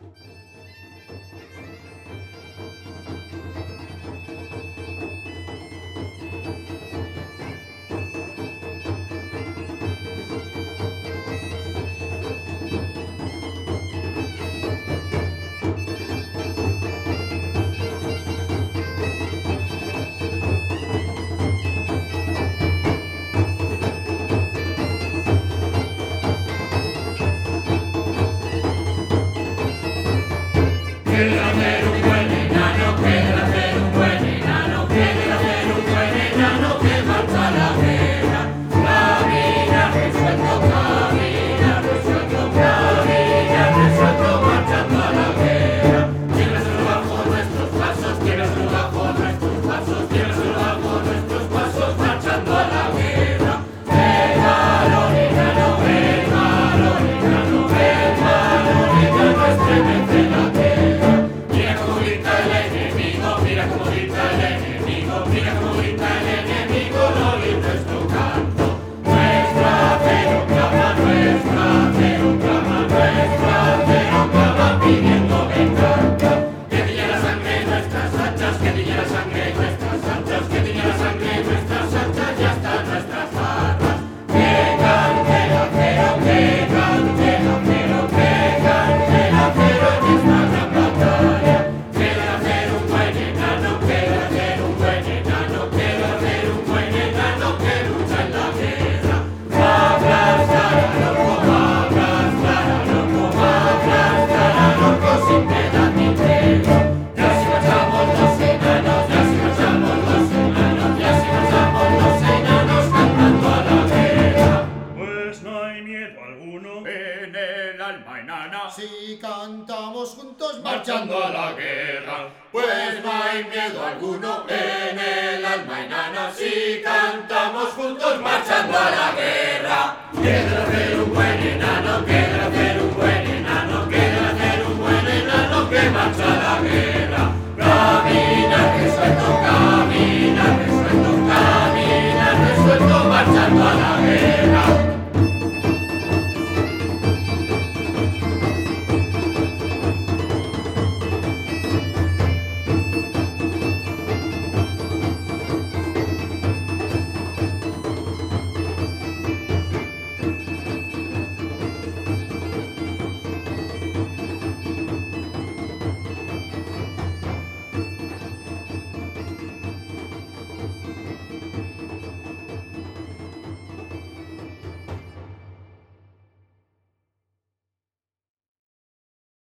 En el alma enana, si cantamos juntos marchando a la guerra, pues no hay miedo alguno. En el alma enana, si cantamos juntos marchando a la guerra. Quiero ser un buen enano, quiero ser